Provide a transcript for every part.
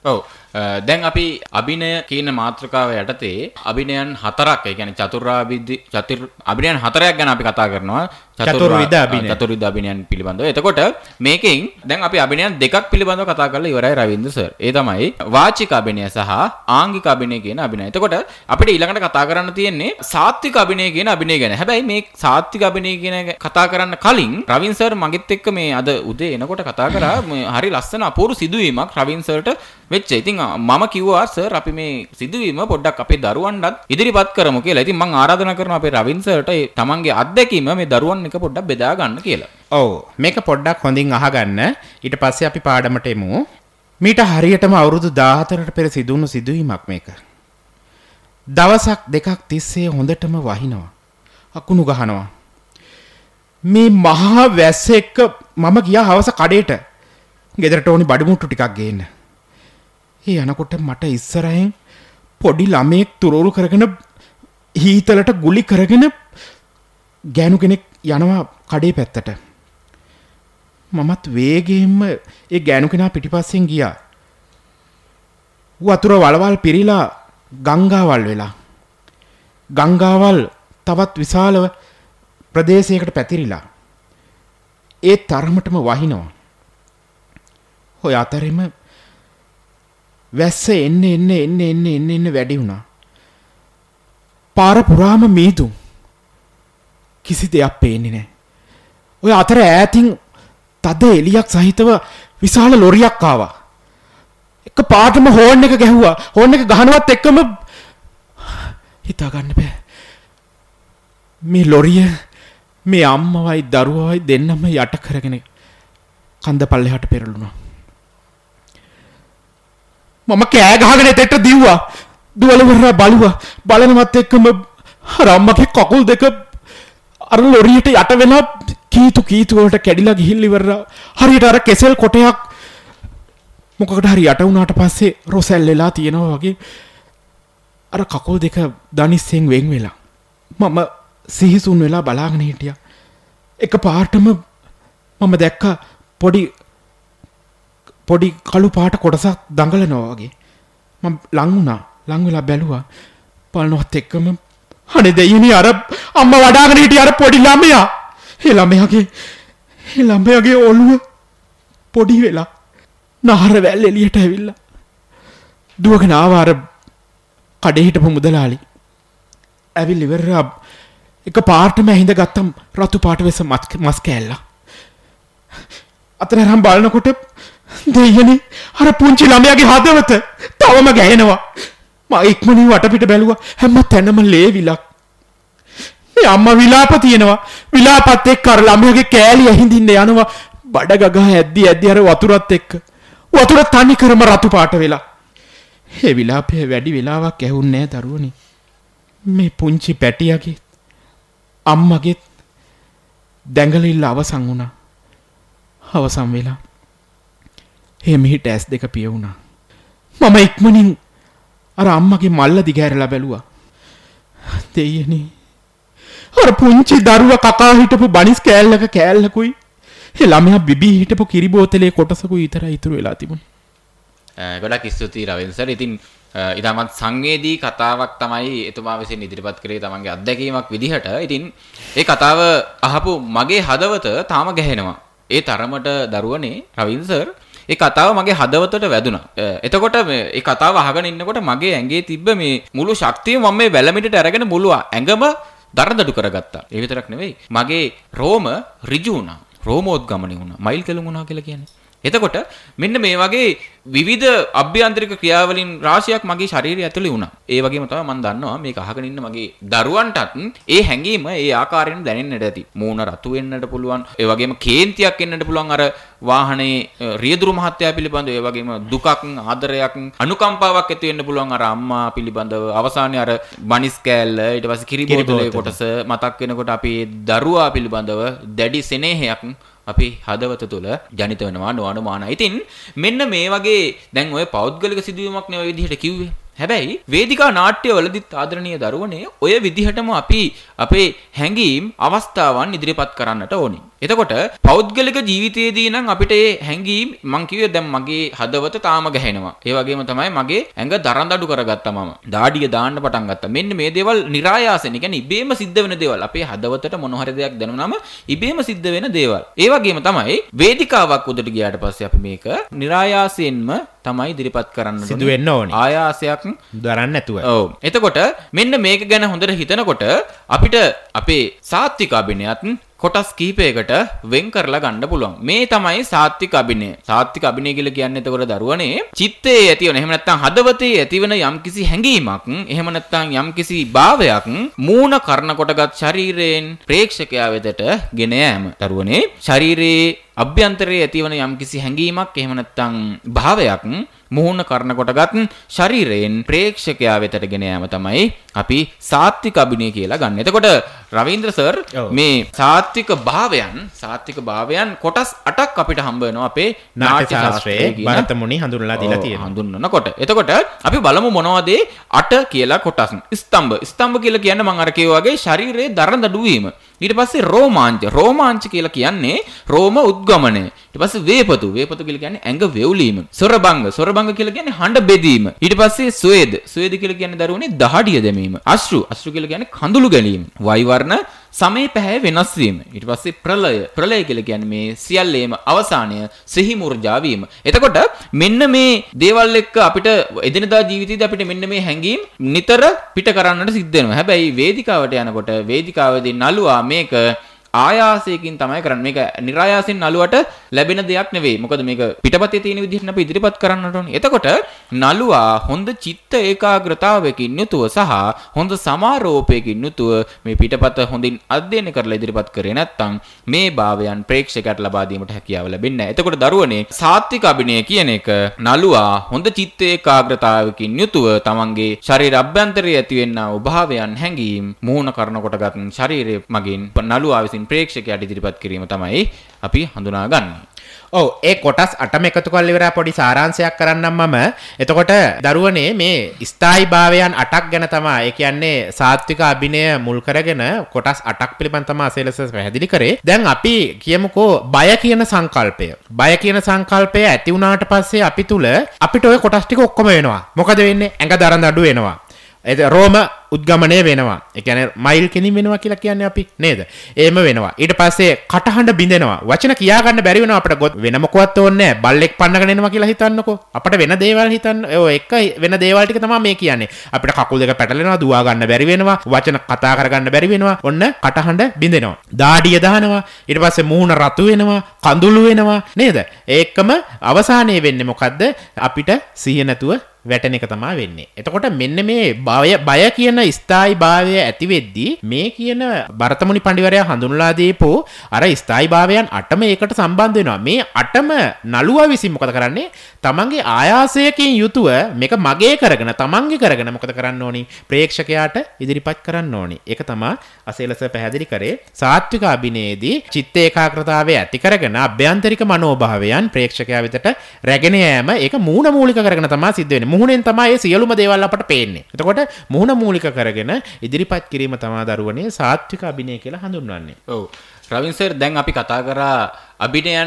ඔව්. දැන් අපි අභිනය කියන මාතෘකාව යටතේ අභිනයන් හතරක්, ඒ කියන්නේ අභිනයන් හතරක් ගැන අපි කතා කරනවා. චතුර්විධ අභිනයන් පිළිබඳව. එතකොට මේකෙන් දැන් අපි අභිනයන් දෙකක් පිළිබඳව කතා කරලා ඉවරයි රවින්ද්‍ර සර්. ඒ තමයි වාචික අභිනය සහ ආංගික අභිනය කියන අභිනය. එතකොට අපිට ඊළඟට කතා කරන්න තියෙන්නේ සාත්වික අභිනය කියන අභිනය ගැන. හැබැයි මේ සාත්වික අභිනය කියන කතා කරන්න කලින් රවින්ද්‍ර සර් මගෙත් එක්ක මේ අද උදේ එනකොට කතා කරා හරි ලස්සන අපූර්ව සිදුවීමක් රවින්ද්‍ර සර්ට වෙච්ච. ඉතින් මම කිව්වා සර් අපි මේ සිදුවීම පොඩ්ඩක් අපේ දරුවන්ටත් ඉදිරිපත් කරමු කියලා. ඉතින් මම ආරාධනා කරනවා අපේ රවින්ද්‍ර සර්ට තමන්ගේ අත්දැකීම මේ දරුවන් එක පොඩ්ඩක් බෙදා ගන්න කියලා. ඔව් මේක පොඩ්ඩක් හොඳින් අහගන්න. ඊට පස්සේ අපි පාඩමට එමු. මීට හරියටම අවුරුදු 14කට පෙර සිදුවුණු සිදුවීමක් මේක. දවසක් දෙකක් තිස්සේ හොඳටම වහිනවා. අකුණු ගහනවා. මේ මහා වැස්ස එක්ක මම ගියා හවස කඩේට. ගෙදරට ඕනි බඩමුට්ටු ටිකක් ගේන්න. ඒ යනකොට මට ඉස්සරහින් පොඩි ළමයෙක් තුරෝරු කරගෙන හීතලට ගුලි කරගෙන ගෑනු කෙනෙක් යනවා කඩේ පැත්තට. මමත් වේගයෙන්ම ඒ ගෑනු කෙනා පිටිපස්සෙන් ගියා. වතුර වලවල් පිරීලා ගංගාවල් වෙලා. ගංගාවල් තවත් විශාල ප්‍රදේශයකට පැතිරිලා. ඒ තරමටම වහිනවා. ඔය අතරෙම වැස්ස එන්න වැඩි වුණා. පාර පුරාම මීදුම්. කිසි දෙයක් පේන්නේ නැහැ. ඔය අතර ඈතින් තද එලියක් සහිතව විශාල ලොරියක් ආවා. එක පාටම හෝන් එක ගැහුවා. හෝන් එක ගහනවත් එක්කම හිතා ගන්න බෑ. මේ ලොරිය මේ අම්මවයි දරුවවයි දෙන්නම යට කරගෙන කන්ද පල්ලෙහාට පෙරළුණා. මම කෑ ගහගෙන එතෙට දිව්වා. දුවලවර බලුවා. බලනවත් එක්කම අර අම්මගේ කකුල් දෙක අර ලොරියට යට වෙලා කීතු වලට කැඩිලා ගිහිල්ලා ඉවරලා හරියට අර කෙසෙල් කොටයක් මොකකට හරි යට වුණාට පස්සේ රොසැල් වෙලා තියෙනවා වගේ අර කකුල් දෙක දනිස්සෙන් වෙන් වෙලා මම සිහිසුන් වෙලා බලාගෙන හිටියා. එක පාටම මම දැක්ක පොඩි කළු පාට කොටසක් දඟලනවා වගේ. මම ලං වුණා. ලං වෙලා බැලුවා. බලනවත් එක්කම අනේ දෙයියනි අර අම්මා වඩාගෙන හිටිය අර පොඩි ළමයා. ඒ ළමයාගේ ඔළුව පොඩි වෙලා නහර වැල් එළියට ඇවිල්ලා දුවගෙන ආවා අර කඩේ හිටපු මුදලාලි. ඇවිල්ලා ඉවරලා එක පාටම ඇහිඳ ගත්තම් රතු පාට වෙස මස් කෑල්ලා. අතනරම් බලනකොට දෙයියනි අර පුංචි ළමයාගේ හදවත තවම ගැහෙනවා. මම ඉක්මනින් වටපිට බැලුවා. හැම තැනම ලේ විලක්. මේ අම්මා විලාප තියෙනවා. විලාපත් එක්ක අර ළමයාගේ කෑලි ඇහිඳින්න යනවා. බඩ ගගා ඇද්දි අර වතුරත් එක්ක. වතුර තනි කරම රතු පාට වෙලා. ඒ විලාපේ වැඩි වෙලාවක් ඇහුන්නේ නැහැ දරුවනි. මේ පුංචි පැටියාගේ අම්මගේ දැඟලිල්ල අවසන් වුණා. අවසන් වෙලා මෙහිට ඇස් දෙක පිය වුණා. මම ඉක්මනින් අර අම්මගේ මල්ල දිගහැරලා බැලුවා. දෙයියනි අර පුංචි දරුවා කකා හිටපු බනිස් කෑල්ලකුයි ඒ ළමයා බිබී හිටපු කිරි බෝතලේ කොටසකුයි විතරයි ඉතුරු වෙලා තිබුණේ. ගොඩක් ස්තුතියි රවින්ද්‍ර සර්. ඉතින් ඊටමත් සංවේදී කතාවක් තමයි එතුමා විසින් ඉදිරිපත් කරේ තමන්ගේ අත්දැකීමක් විදිහට. ඉතින් ඒ කතාව අහපු මගේ හදවත තාම ගැහෙනවා. ඒ තරමට දරුවනේ රවින්ද්‍ර සර් ඒ කතාව මගේ හදවතට වැදුනා. එතකොට මේ කතාව අහගෙන ඉන්නකොට මගේ ඇඟේ තිබ්බ මේ මුළු ශක්තිය මම මේ වැලමිටට අරගෙන මුළු ඇඟම දරදඩු කරගත්තා. ඒ විතරක් නෙවෙයි මගේ රෝම ඍජු වුණා. රෝමෝද්ගමණය වුණා. මයිල් කෙලුම් වුණා කියලා කියන්නේ. එතකොට මෙන්න මේ වගේ විවිධ අභ්‍යන්තරික ක්‍රියාවලින් රාශියක් මගේ ශරීරය ඇතුලේ වුණා. ඒ වගේම තමයි මම දන්නවා මේක අහගෙන ඉන්න මගේ දරුවන්ටත් ඒ හැඟීම ඒ ආකාරයෙන් දැනෙන්නට ඇති. මූණ රතු වෙන්නට පුළුවන්. ඒ වගේම කේන්තියක් එන්නට පුළුවන් අර වාහනේ රියදුරු මහත්තයා පිළිබඳව. ඒ වගේම දුකක්, ආදරයක්, අනුකම්පාවක් ඇති වෙන්න පුළුවන් අර අම්මා පිළිබඳව. අවසානයේ අර බනිස් කෑල්ල, ඊට පස්සේ කිරි බෝතලේ කොටස මතක් වෙනකොට අපි දරුවා පිළිබඳව දැඩි සෙනෙහයක් අපි හදවත තුළ ජනිත වෙනවා නොඅනුමානයි. ඉතින් මෙන්න මේ වගේ දැන් ඔය පෞද්ගලික සිදුවීමක් නේ ඔය විදිහට කිව්වේ. හැබැයි වේදිකා නාට්‍යවලදීත් ආදරණීය දරුවනේ ඔය විදිහටම අපි අපේ හැඟීම් අවස්ථාවන් ඉදිරිපත් කරන්නට ඕනේ. එතකොට පෞද්ගලික ජීවිතයේදී නම් අපිට මේ හැඟීම් මං කිව්වේ දැන් මගේ හදවත තාම ගැහෙනවා. ඒ වගේම තමයි මගේ ඇඟ දරඳඩු කරගත්තා මම. දාඩිය දාන්න පටන් ගත්තා. මෙන්න මේ දේවල් નિરાයාසෙන්, කියන්නේ ඉබේම සිද්ධ වෙන දේවල්. අපේ හදවතට මොන හරි දෙයක් දැනුනම ඉබේම සිද්ධ වෙන දේවල්. ඒ වගේම තමයි වේදිකාවක් උඩට ගියාට පස්සේ අපි මේක નિરાයාසයෙන්ම තමයි ඉදිරිපත් කරන්න සිදු වෙන්න ඕනේ. ආයාසයක් දරන්න නැතුව. ඔව්. එතකොට මෙන්න මේක ගැන හොඳට හිතනකොට අපිට අපේ සාත්වික අභිනයත් කොටස් කීපයකට වෙන් කරලා ගන්න පුළුවන්. මේ තමයි සාත්වික අභිනය. සාත්වික අභිනය කියලා කියන්නේ එතකොට දරුවනේ චිත්තයේ ඇතිවන, එහෙම නැත්නම් හදවතේ ඇතිවන යම්කිසි හැඟීමක්, එහෙම නැත්නම් යම්කිසි භාවයක් මූණ කරන කොටගත් ශරීරයෙන් ප්‍රේක්ෂකයා වෙතට ගෙන යාම. දරුවනේ ශරීරයේ අභ්‍යන්තරයේ ඇතිවන යම්කිසි හැඟීමක්, එහෙම නැත්නම් භාවයක් මුහුණ කරන කොටගත් ශරීරයෙන් ප්‍රේක්ෂකයා වෙතට ගෙන යාම තමයි අපි සාත්වික අභිනය කියලා ගන්න. එතකොට රවීන්ද්‍ර සර් මේ සාත්වික භාවයන් කොටස් 8ක් අපිට හම්බ වෙනවා අපේ නාට්‍ය ශාස්ත්‍රයේ භරත මුනි හඳුන්වලා දීලා තියෙනවා. හඳුන්වනකොට එතකොට අපි බලමු මොනවද 8 කියලා කොටස්. ස්තම්භ කියලා කියන්නේ මම අර කිව්වා වගේ ශරීරයේ දරඳඩු වීම. ඊට පස්සේ රෝමාංච කියලා කියන්නේ රෝම උද්ගමනය. ඊට පස්සේ වේපතු කියලා කියන්නේ ඇඟ වෙවුලීම. සොරබංග කියලා කියන්නේ හඬ බෙදීම. ඊට පස්සේ ස්වේද කියලා කියන්නේ දරුවනේ දහඩිය දැමීම. අශ්රු කියලා කියන්නේ කඳුළු ගැනීම. වෛවර්ණ සමේ පැහැ වෙනස් වීම. ඊට පස්සේ ප්‍රලය කියලා කියන්නේ මේ සියල්ලේම අවසානය සිහි මුර්ජා වීම. එතකොට මෙන්න මේ දේවල් එක්ක අපිට එදිනදා ජීවිතයේදී අපිට මෙන්න මේ හැඟීම් නිතර පිට කරන්නට සිද්ධ වෙනවා. හැබැයි වේදිකාවට යනකොට වේදිකාවේදී නළුවා මේක ආයාසයෙන් තමයි කරන්නේ. මේක નિરાයාසයෙන් නළුවට ලැබෙන දෙයක් නෙවෙයි. මොකද මේක පිටපතේ තියෙන විදිහට අපි ඉදිරිපත් කරන්නට ඕනේ. එතකොට නළුවා හොඳ චිත්ත ඒකාග්‍රතාවයකින් යුතුව සහ හොඳ සමාරෝපයකින් යුතුව මේ පිටපත හොඳින් අධ්‍යයනය කරලා ඉදිරිපත් කරේ නැත්නම් මේ භාවයන් ප්‍රේක්ෂකයට ලබා දීමට හැකියාව ලැබෙන්නේ නැහැ. එතකොට දරුවනේ සාත්වික අභිනය කියන එක නළුවා හොඳ චිත්ත ඒකාග්‍රතාවයකින් යුතුව තමන්ගේ ශරීර අභ්‍යන්තරයේ ඇතිවෙනා භාවයන් හැඟීම් මුහුණ කරන කොටගත් ශරීරයේ මගින් නළුවා විසින් ප්‍රේක්ෂකයාට ඉදිරිපත් කිරීම තමයි අපි හඳුනාගන්නේ. ඔව් ඒ කොටස් 8ම එකතු කරලා ඉවරයි. පොඩි සාරාංශයක් කරන්නම් මම. එතකොට දරුවනේ මේ ස්ථායි භාවයන් 8ක් ගැන තමයි, ඒ කියන්නේ සාත්වික අභිනය මුල් කරගෙන කොටස් 8ක් පිළිබඳ තමයි අසෙලස පැහැදිලි කරේ. දැන් අපි කියමුකෝ බය කියන සංකල්පය. බය කියන සංකල්පය ඇති වුණාට පස්සේ අපි තුල අපිට ওই කොටස් ටික ඔක්කොම වෙනවා. මොකද වෙන්නේ? ඇඟ දරඳඩු වෙනවා. රෝම උද්ගමනය වෙනවා. ඒ කියන්නේ මයිල් කෙනින් වෙනවා කියලා කියන්නේ අපි නේද? එහෙම වෙනවා. ඊට පස්සේ කටහඬ බිඳෙනවා. වචන කියා ගන්න බැරි වෙනවා අපිට. වෙන මොකවත් ඕනේ නැහැ. බල්ලෙක් පන්නගෙන එනවා කියලා හිතන්නකෝ. අපිට වෙන දේවල් හිතන්න. ඔය එක වෙන දේවල් ටික තමයි මේ කියන්නේ. අපිට කකුල් දෙක පැටලෙනවා, දුවා ගන්න බැරි වෙනවා, වචන කතා කරගන්න බැරි වෙනවා. ඔන්න කටහඬ බිඳෙනවා. දාඩිය දානවා. ඊට පස්සේ මූණ රතු වෙනවා, කඳුළු වෙනවා නේද? ඒකම අවසානයේ වෙන්නේ මොකද්ද? අපිට සිහිය නැතුව වැටෙන එක තමයි වෙන්නේ. එතකොට මෙන්න මේ බය කියන ස්ථායි භාවය ඇති වෙද්දී මේ කියන භරතමුනි පඬිවරයා හඳුන්වලා දීපෝ අර ස්ථායි භාවයන් 8ම ඒකට සම්බන්ධ වෙනවා. මේ 8ම නළුවා විසින් මොකද කරන්නේ? තමන්ගේ ආයාසයකින් යුතුව මේක මගේ කරගෙන තමන්ගේ කරගෙන මොකද කරන්න ඕනි? ප්‍රේක්ෂකයාට ඉදිරිපත් කරන්න ඕනි. ඒක තමයි අසේලස පැහැදිලි කරේ. සාත්වික අභිනයේදී චිත්ත ඒකාග්‍රතාවය ඇති කරගෙන අභ්‍යන්තරික මනෝභාවයන් ප්‍රේක්ෂකයා වෙතට රැගෙන යෑම ඒක මූණ මූලික කරගෙන තමයි සිද්ධ වෙන්නේ. මුහුණෙන් තමයි සියලුම දේවල් අපට පේන්නේ. එතකොට මුහුණ මූලික කරගෙන ඉදිරිපත් කිරීම තමයි දරුවනේ සාත්වික අභිනය කියලා හඳුන්වන්නේ. ඔව්. රවින් සර් දැන් අපි කතා කරා අභිනයන්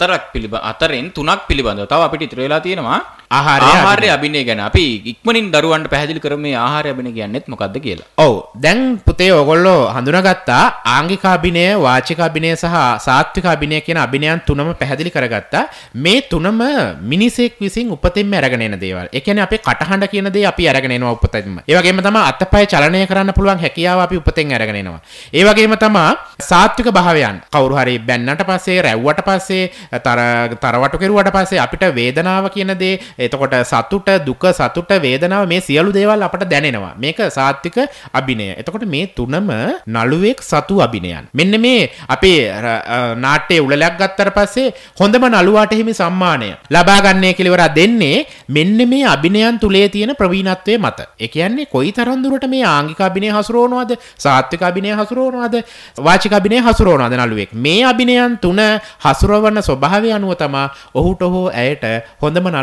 4න් 3ක් පිළිබඳව. තව අපිට ඉතුරු වෙලා තියෙනවා ආහාරය අභිනය ගැන. අපි ඉක්මනින් දරුවන්ට පැහැදිලි කරමු මේ ආහාරය අභිනය කියන්නේත් මොකද්ද කියලා. ඔව්. දැන් පුතේ ඔයගොල්ලෝ හඳුනාගත්තා ආංගික අභිනය, වාචික අභිනය සහ සාත්වික අභිනය කියන අභිනයන් තුනම පැහැදිලි කරගත්තා. මේ තුනම මිනිසෙක් විසින් උපතින්ම අරගෙන එන දේවල්. ඒ කියන්නේ අපේ කටහඬ කියන දේ අපි අරගෙන එනවා උපතින්ම. ඒ වගේම තමයි අතපය චලනය කරන්න පුළුවන් හැකියාව අපි උපතෙන් අරගෙන එනවා. ඒ වගේම තමයි සාත්වික භාවයන්. කවුරු හරි බැන්නට පස්සේ රැව්වට පස්සේ තරවටු කෙරුවට පස්සේ අපිට වේදනාව කියන දේ, එතකොට සතුට, දුක, සතුට, වේදනාව මේ සියලු දේවල් අපට දැනෙනවා. මේක සාත්වික අභිනය. එතකොට මේ තුනම නළුවෙක් සතු අභිනයන්. මෙන්න මේ අපේ නාට්‍යයේ උළෙලක් ගත්තට පස්සේ හොඳම නළුවාට හිමි සම්මානය ලබා ගන්නය කියලා ඉවර දෙන්නේ මෙන්න මේ අභිනයන් තුලේ තියෙන ප්‍රවීණත්වයේ මත. ඒ කියන්නේ කොයිතරම් දුරට මේ ආංගික අභිනය හසුරවනවද, සාත්වික අභිනය හසුරවනවද, වාචික අභිනය හසුරවනවද නළුවෙක්. මේ අභිනයන් තුන හසුරවන ස්වභාවය අනුව තමයි ඔහුට හෝ ඇයට හොඳම නළුවාට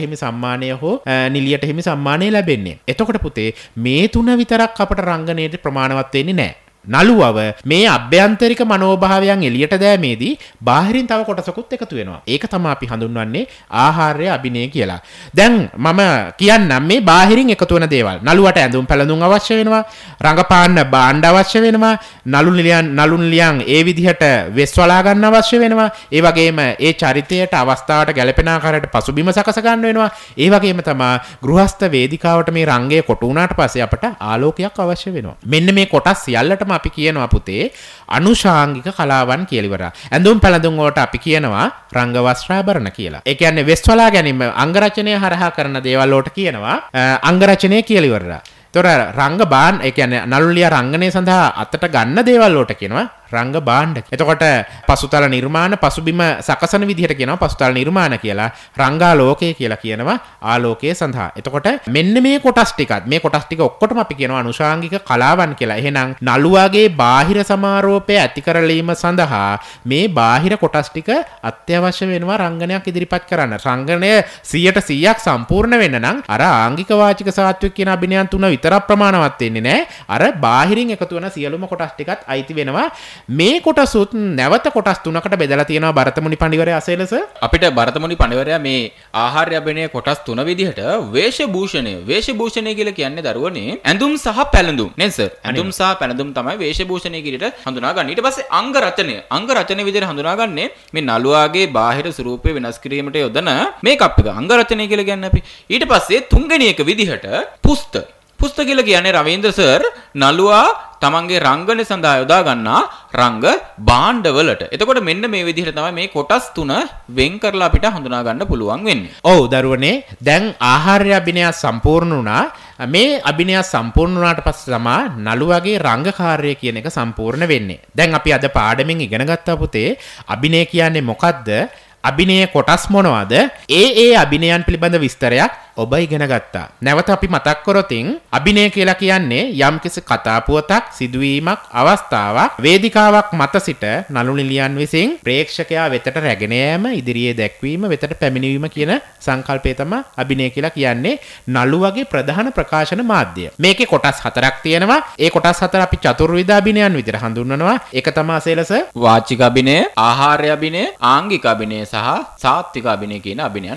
හිමි සම්මානය හෝ නිලියට හිමි සම්මානය ලැබෙන්නේ. එතකොට පුතේ මේ තුන විතරක් අපට රංගනයේ ප්‍රමාණවත් වෙන්නේ නැහැ. නළුවව මේ අභ්‍යන්තරික මනෝභාවයන් එළියට දැමීමේදී බාහිරින් තව කොටසකුත් එකතු වෙනවා. ඒක තමයි අපි හඳුන්වන්නේ ආහාරය අභිනය කියලා. දැන් මම කියන්නම් මේ බාහිරින් එකතු වෙන දේවල්. නළුවට ඇඳුම් පැළඳුම් අවශ්‍ය වෙනවා. රංගපාන්න භාණ්ඩ අවශ්‍ය වෙනවා. නළු නිලියන් ඒ විදිහට වෙස් වලා ගන්න අවශ්‍ය වෙනවා. ඒ වගේම ඒ චරිතයට අවස්ථාවට ගැලපෙන ආකාරයට පසුබිම සකස ගන්න වෙනවා. ඒ වගේම තමයි ගෘහස්ත වේදිකාවට මේ රංගය කොටු වුණාට පස්සේ අපට ආලෝකයක් අවශ්‍ය වෙනවා. මෙන්න මේ කොටස් සියල්ලටම අපි කියනවා පුතේ අනුශාංගික කලාවන් කියලා ඉවරයි. ඇඳුම් පැළඳුම් වලට අපි කියනවා රංග වස්ත්‍රාභරණ කියලා. ඒ කියන්නේ වෙස් වලා ගැනීම අංග රචනය හරහා කරන දේවල් වලට කියනවා අංග රචනය කියලා ඉවරයි. තොර රංග බාන් ඒ කියන්නේ නළුලියා රංගනය සඳහා අතට ගන්න දේවල් වලට කියනවා රංග භාණ්ඩ. එතකොට පසුතල නිර්මාණ පසුබිම සකසන විදිහට කියනවා පසුතල නිර්මාණ කියලා. රංගාලෝකය කියලා කියනවා ආලෝකයේ සඳහා. එතකොට මෙන්න මේ කොටස් ටික ඔක්කොටම අපි කියනවා අනුශාංගික කලාවන් කියලා. එහෙනම් නළුවාගේ බාහිර සමාරෝපය ඇති කරලීම සඳහා මේ බාහිර කොටස් ටික අත්‍යවශ්‍ය වෙනවා රංගනයක් ඉදිරිපත් කරන්න. රංගනය 100% සම්පූර්ණ වෙන්න නම් අර ආංගික වාචික සාත්වික කියන අභිනයන් තුන විතරක් ප්‍රමාණවත් වෙන්නේ නැහැ. අර බාහිරින් එකතු වෙන සියලුම කොටස් ටිකත් අයිති වෙනවා. මේ කොටසුත් නැවත කොටස් තුනකට බෙදලා තියෙනවා භරතමුනි පඬිවරයා අසේලස. අපිට භරතමුනි පඬිවරයා මේ ආහාරය අභිනය කොටස් තුන විදිහට වේශභූෂණය කියලා කියන්නේ දරුවනේ ඇඳුම් සහ පැළඳුම් නේද සර්? ඇඳුම් සහ පැළඳුම් තමයි වේශභූෂණය කියලා හඳුනාගන්නේ. ඊට පස්සේ අංග රචනය විදිහට හඳුනාගන්නේ මේ නළුවාගේ බාහිර ස්වරූපය වෙනස් කිරීමට යොදන මේකප් එක අංග රචනය කියලා කියන්නේ අපි. ඊට පස්සේ තුන්වෙනි එක විදිහට පුස්ත කියලා කියන්නේ රවීන්ද්‍ර සර් නළුවා තමන්ගේ රංගන සඳහා යොදා ගන්නා රංග භාණ්ඩවලට. එතකොට මෙන්න මේ විදිහට තමයි මේ කොටස් තුන වෙන් කරලා අපිට හඳුනා ගන්න පුළුවන් වෙන්නේ. ඔව් දරුවනේ දැන් ආහාරය අභිනය සම්පූර්ණ වුණා. මේ අභිනය සම්පූර්ණ වුණාට පස්සේ තමයි නළුවාගේ රංගකාර්යය කියන එක සම්පූර්ණ වෙන්නේ. දැන් අපි අද පාඩමෙන් ඉගෙන ගත්තා පුතේ අභිනය කියන්නේ මොකද්ද? අභිනය කොටස් මොනවද? ඒ අභිනයන් පිළිබඳ විස්තරයක් ඔබ ඉගෙන ගත්තා. නැවත අපි මතක් කරොතින් අභිනය කියලා කියන්නේ යම්කිසි කතා පුවතක්, සිදුවීමක්, අවස්ථාවක්, වේදිකාවක් මත සිට නළු නිලියන් විසින් ප්‍රේක්ෂකයා වෙතට රැගෙන යාම, ඉදිරියේ දැක්වීම, වෙතට පැමිණීම කියන සංකල්පය තමයි අභිනය කියලා කියන්නේ. නළුවගේ ප්‍රධාන ප්‍රකාශන මාධ්‍ය. මේකේ කොටස් හතරක් තියෙනවා. ඒ කොටස් හතර අපි චතුර්විධ අභිනයන් විදිහට හඳුන්වනවා. ඒක තමයි සේලස වාචික අභිනය, ආහාරය අභිනය, ආංගික අභිනය සහ සාත්වික අභිනය කියන අභිනයන්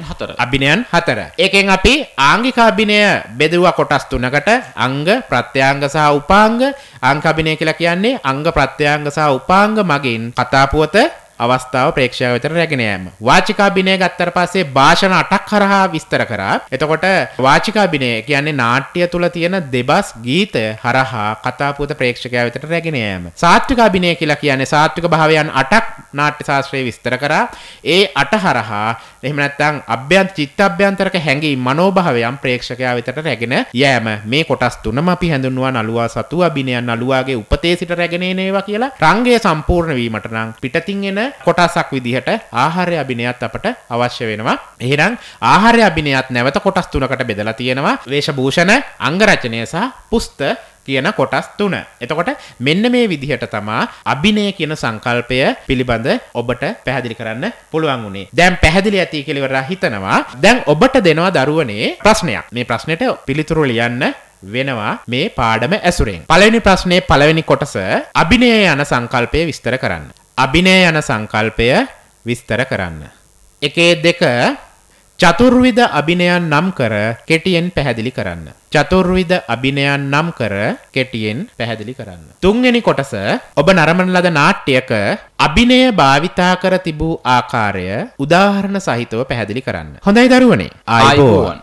හතර. ඒකෙන් අපි ආංගික අභිනය බෙදුවා කොටස් තුනකට. අංග, ප්‍රත්‍යංග සහ උපාංග. අංග අභිනය කියලා කියන්නේ අංග, ප්‍රත්‍යංග සහ උපාංග මගින් කතා පුවත අවස්ථාව ප්‍රේක්ෂකයා වෙතට රැගෙන යාම. වාචික අභිනය ගත්තට පස්සේ භාෂණ 8ක් කරහා විස්තර කරා. එතකොට වාචික අභිනය කියන්නේ නාට්‍ය තුල තියෙන දෙබස් ගීත හරහා කතා පුවත ප්‍රේක්ෂකයා වෙතට රැගෙන යාම. සාත්වික අභිනය කියලා කියන්නේ සාත්වික භාවයන් 8ක් නාට්‍ය ශාස්ත්‍රයේ විස්තර කරා. ඒ 8 හරහා එහෙම නැත්නම් චිත්තාභ්‍යන්තරක හැඟීම් මනෝභාවයන් ප්‍රේක්ෂකයා වෙතට රැගෙන යෑම. මේ කොටස් තුනම අපි හඳුන්වනවා නළුවා සතු අභිනයන්. නළුවාගේ උපතේ සිට රැගෙන එන ඒවා කියලා. රංගය සම්පූර්ණ වීමට නම් පිටතින් එන කොටසක් විදිහට ආහාරය අභිනයත් අපට අවශ්‍ය වෙනවා. එහෙනම් ආහාරය අභිනයත් නැවත කොටස් තුනකට බෙදලා තියෙනවා. වේශභූෂණ, අංග රචනය සහ පුස්ත කියන කොටස් තුන. එතකොට මෙන්න මේ විදිහට තමයි අභිනය කියන සංකල්පය පිළිබඳ ඔබට පැහැදිලි කරන්න පුළුවන් උනේ. දැන් පැහැදිලි ඇති කියලා ඉවරලා හිතනවා. දැන් ඔබට දෙනවා දරුවනේ ප්‍රශ්නයක්. මේ ප්‍රශ්නෙට පිළිතුරු ලියන්න වෙනවා මේ පාඩම ඇසුරෙන්. පළවෙනි ප්‍රශ්නේ පළවෙනි කොටස අභිනය යන සංකල්පය විස්තර කරන්න. අභිනය යන සංකල්පය විස්තර කරන්න. 1-2 චතුර්විධ අභිනයන් නම් කර කෙටියෙන් පැහැදිලි කරන්න. චතුර්විධ අභිනයන් නම් කර කෙටියෙන් පැහැදිලි කරන්න. තුන්වෙනි කොටස ඔබ නරඹන ලද නාට්‍යයක අභිනය භාවිතා කර තිබූ ආකාරය උදාහරණ සහිතව පැහැදිලි කරන්න. හොඳයි දරුවනේ. ආයුබෝවන්.